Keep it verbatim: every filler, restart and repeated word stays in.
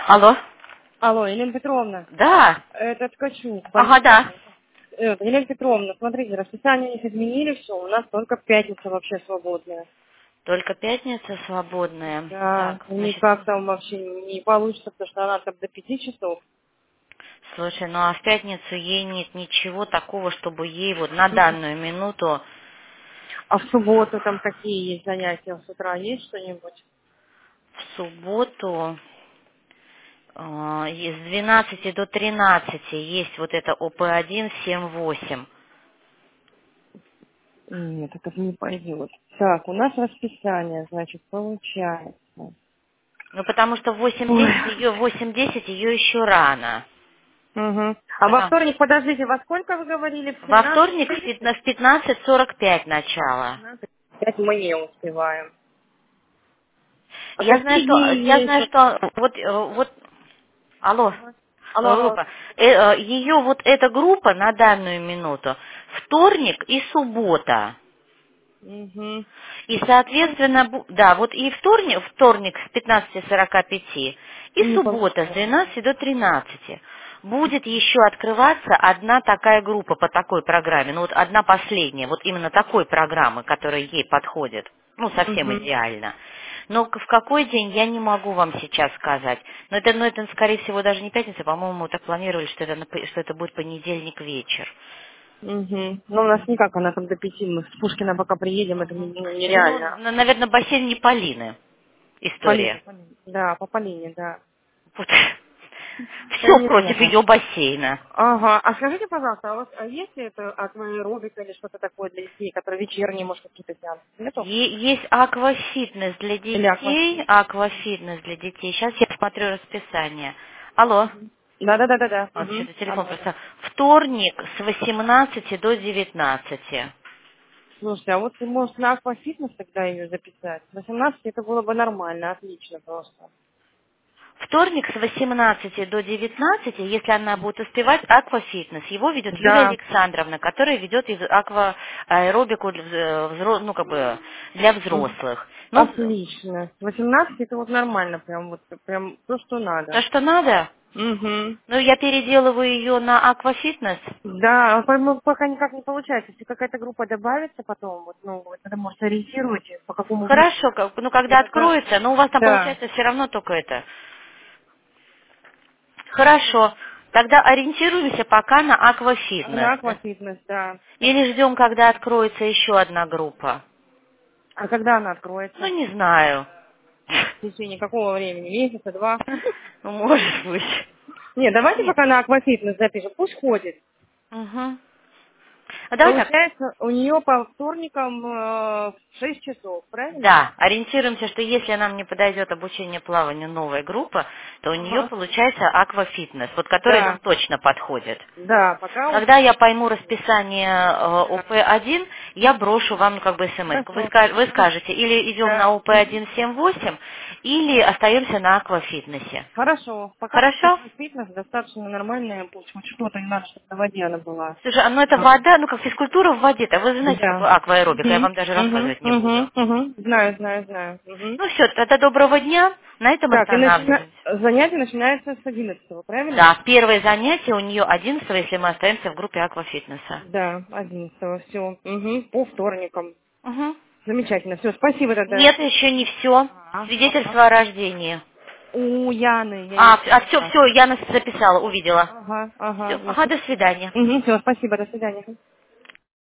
Алло. Алло, Елена Петровна, Да. это Ткачук. Ага, да. Э, Елена Петровна, смотрите, расписание у них изменили все, у нас только пятница вообще свободная. Только пятница свободная. Да, Так, значит, никак там вообще не получится, потому что она там до пяти часов. слушай, ну а в пятницу ей нет ничего такого, чтобы ей вот на данную минуту А в субботу там какие есть занятия с утра, есть что-нибудь? в субботу э, с двенадцати до тринадцати есть вот это О П один семь восемь. Нет, это не пойдет. Так, у нас расписание, значит, получается. Ну потому что в восемь Ой. десять ее, в восемь десять ее еще рано. Угу. А во Потому- вторник, подождите, во сколько вы говорили? В Во семнадцать? вторник в пятна- в пятнадцать сорок пять начало. Пять мы не успеваем. А Я знаю, какие что дни я есть? знаю, Вот, что вот э, вот алло, ага. Алло, алло. группа. Ее вот эта группа на данную минуту вторник и суббота. Угу. И, соответственно, бу- да, вот и вторник, вторник с пятнадцати сорока пяти, и Не суббота с получается. двенадцати до тринадцати. Будет еще открываться одна такая группа по такой программе, ну вот одна последняя, вот именно такой программы, которая ей подходит, ну совсем Угу. идеально. Но к- в какой день я не могу вам сейчас сказать. Но это, ну, это, скорее всего, даже не пятница, по-моему, мы так планировали, что это, на п- что это будет понедельник вечер. Угу. Ну, у нас никак, она там до пяти. Мы с Пушкина пока приедем, это не- Мгм. ну, Ну, нереально. наверное, бассейн не Полины история. Полине, Полине. Да, по Полине, да. Вот. Все против Понятно. ее бассейна. Ага. А скажите, пожалуйста, а, у вас, а есть ли это акваэробика или что-то такое для детей, которые вечерние, может, какие-то сеансы? Нету? Е- Есть аквафитнес для Или детей, аквафит? аквафитнес для детей. Сейчас я смотрю расписание. Алло. Да-да-да-да-да. Вот Угу. что-то телефон Алло. просто. Вторник с восемнадцати до девятнадцати. Слушайте, а вот ты можешь на аквафитнес тогда ее записать? восемнадцать это было бы нормально, отлично просто. Вторник с восемнадцати до девятнадцати, если она будет успевать, аквафитнес. Его ведет Юлия Да, Александровна, которая ведет из акваэробику для, взро- взро- ну, как бы для Мгм. взрослых. Ну, Отлично. восемнадцать это вот нормально, прям вот прям то, что то, надо. что надо. Угу. Ну, я переделываю ее на аквафитнес. Да, по- ну, пока никак не получается. Если какая-то группа добавится потом, вот, ну, вот это может ориентируйте, по какому времени. Хорошо, как- ну, когда Я тогда... откроется, но у вас там Да. получается все равно только это. Хорошо. Тогда ориентируемся пока на аквафитнес. На аквафитнес, да. Или ждем, когда откроется еще одна группа. А когда она Ну, откроется? не знаю. В течение какого времени? Месяца, два? Ну, может быть. Не, давайте Нет. пока на аквафитнес запишем. Пусть ходит. Угу. А давай так. Получается, у нее по вторникам э, в шесть часов, правильно? Да, ориентируемся, что если нам не подойдет обучение плаванию новая группа, то у нее Ага. получается аквафитнес, вот который нам Да, точно подходит. да, пока вот... Когда я пойму расписание э, Да. О П один, я брошу вам ну, как бы смс. Вы, Хорошо. ска- вы М, скажете, или идем на Да. О П Мгм. один семь восемь, или остаемся на аквафитнесе. Хорошо. Пока Хорошо? фитнес достаточно нормальная, пусть хоть что-то не надо, чтобы на воде она была. Слушай, а ну это А, вода, ну как физкультура в воде, а вы же знаете, что Да. такое акваэробика, я Угу. вам даже Угу. рассказывать не буду. Угу. Угу. Знаю, знаю, знаю. Угу. Ну все, тогда доброго дня, на этом Так, и начина... останавливаемся. занятие начинается с одиннадцатого, правильно? Да, первое занятие у нее одиннадцатого, если мы остаемся в группе аквафитнеса. Да, одиннадцатого, все. Угу. По вторникам. Угу. Замечательно. Все, спасибо тогда. Нет, еще не все. Ага, ага. Свидетельство о рождении. У Яны я А, ее а все, приняла. все, я нас записала, увидела. Ага, ага. Все, ага, до свидания. Угу, все, спасибо, до свидания.